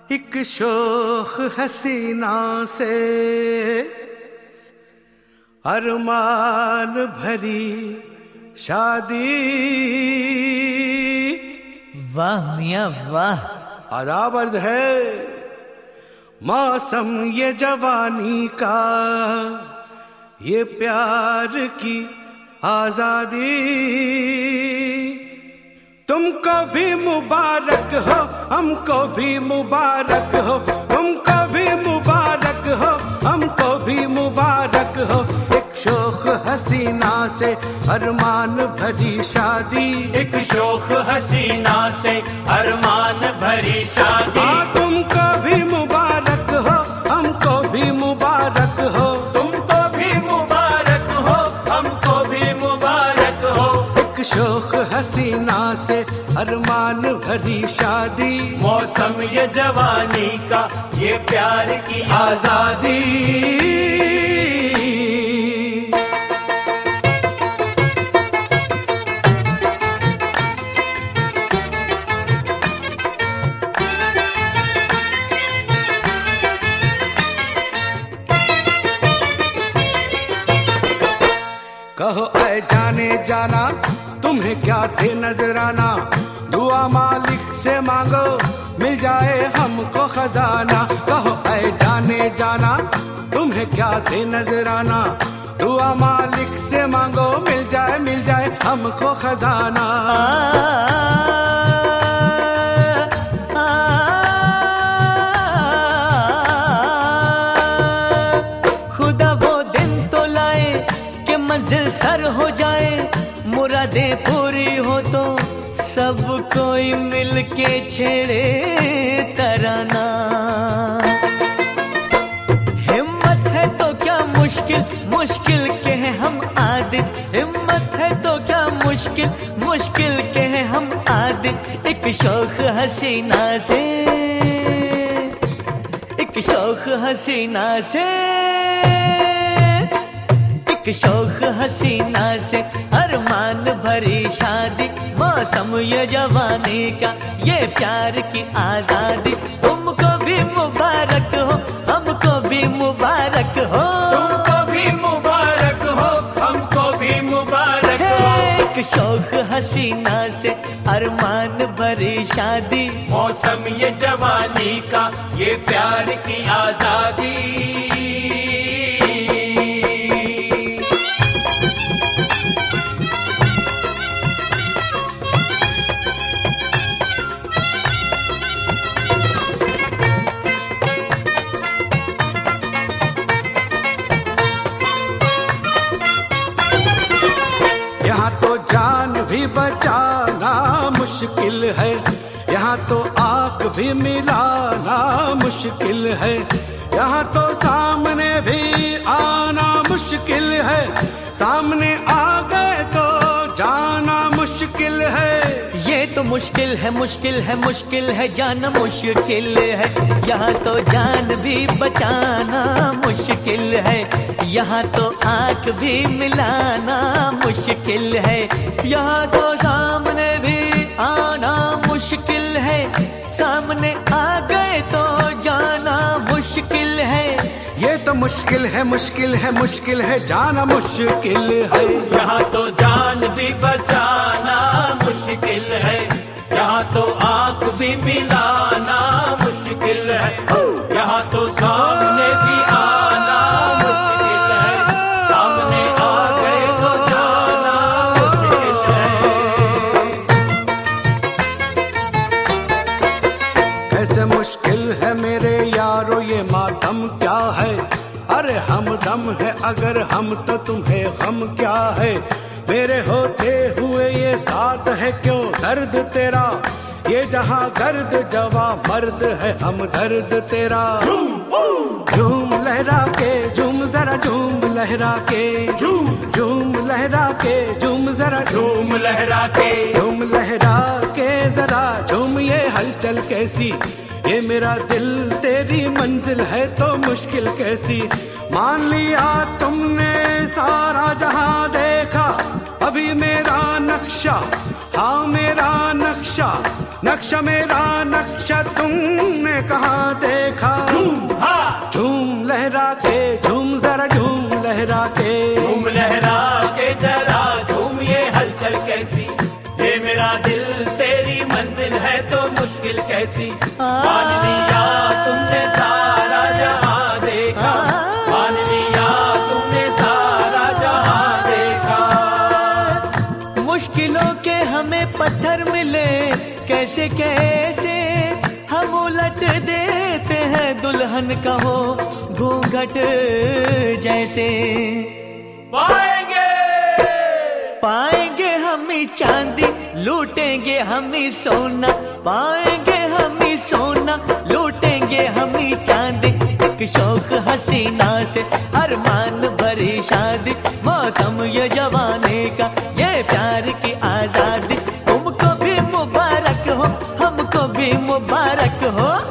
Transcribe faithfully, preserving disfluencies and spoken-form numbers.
एक शोख हसीना से अरमान भरी शादी। वाह मियाँ वाह। आदाब अर्ज है मौसम ये जवानी का, ये प्यार की आजादी। तुमको भी मुबारक हो, हमको भी मुबारक हो, तुमको भी मुबारक हो, हमको भी मुबारक हो। एक शोख हसीना से अरमान भरी शादी। एक शोख हसीना से अरमान भरी शादी। हाँ तुमको भी मुबारक हो, हमको भी मुबारक हो, तुमको भी मुबारक हो, हमको भी मुबारक हो। एक शोख हसीना से अरमान भरी शादी। मौसम ये जवानी का, ये प्यार की आजादी। कहो ऐ जाने जाना तुम्हें क्या थे नजराना, दुआ मालिक से मांगो मिल जाए हमको खजाना। कहो ऐ जाने जाना तुम्हें क्या थे नजराना, दुआ मालिक से मांगो मिल जाए मिल जाए हमको खजाना। खुदा वो दिन तो लाए कि मंजिल सर हो जाए, मुरादें पूरी हो तो सब कोई मिलके छेड़े तराना। हिम्मत है तो क्या मुश्किल मुश्किल के हैं हम आदि, हिम्मत है तो क्या मुश्किल मुश्किल के हैं हम आदि। एक शौक हसीना से, एक शौक हसीना से, एक शौक हसीना से अरमान भरी शादी। मौसम ये जवानी का, ये प्यार की आजादी। तुमको भी मुबारक हो, हमको भी मुबारक हो, तुमको भी मुबारक हो, हमको भी मुबारक हो। एक शौक हसीना से अरमान भरी शादी। मौसम ये जवानी का, ये प्यार की आजादी। यहाँ तो जान भी बचाना मुश्किल है, यहाँ तो आंख भी मिलाना मुश्किल है, यहाँ तो सामने भी आना मुश्किल है, सामने आ गए तो जाना मुश्किल है। ये तो मुश्किल है मुश्किल है मुश्किल है जाना मुश्किल है, यहाँ तो जान भी बचाना मुश्किल है, यहाँ तो आंख भी मिलाना मुश्किल है, यहाँ तो सामने भी आना मुश्किल है, सामने आ गए तो जाना मुश्किल है। ये तो मुश्किल है मुश्किल है मुश्किल है जाना मुश्किल है, यहाँ तो जान भी बचाना मुश्किल है, यहाँ तो आंख भी मिलाना मुश्किल है, यहाँ तो सामने भी आना मुश्किल है, सामने आ गए तो जाना मुश्किल है। कैसे मुश्किल है मेरे यारो ये मातम क्या है, अरे हम दम है अगर हम तो तुम्हें गम क्या है, मेरे होते हुए ये साथ है क्यों दर्द तेरा, ये जहां गर्द जवा मर्द है हम दर्द तेरा। झूम लहरा के झूम जरा झूम लहरा के झूम झूम लहरा के झूम जरा झूम लहरा के झूम लहरा के जरा झूम, ये हलचल कैसी, ये मेरा दिल तेरी मंजिल है तो मुश्किल कैसी। मान लिया तुमने सारा जहां देखा, अभी मेरा नक्शा, हाँ मेरा नक्शा, नक्शा मेरा नक्शा तुमने कहाँ देखा। हाँ झूम लहरा के झूम जरा झूम लहरा के, झूम लहरा के जरा झूम, ये हलचल कैसी, ये मेरा दिल तेरी मंजिल है तो मुश्किल कैसी। मान लिया तुमने सारा जहां देखा, मान लिया तुमने सारा जहां देखा। मुश्किलों के हमें पत्थर मिले कैसे कैसे, हम उलट देते हैं दुल्हन का हो घूंघट जैसे। पाएंगे पाएंगे हम ही चांदी, लूटेंगे हम ही सोना, पाएंगे हम ही सोना, लूटेंगे हम ही चांदी। एक शौक हसीना से अरमान भरी शादी, मौसम ये जवानी का, ये प्यार की आजादी। तुमको भी मुबारक हो, हमको भी मुबारक हो।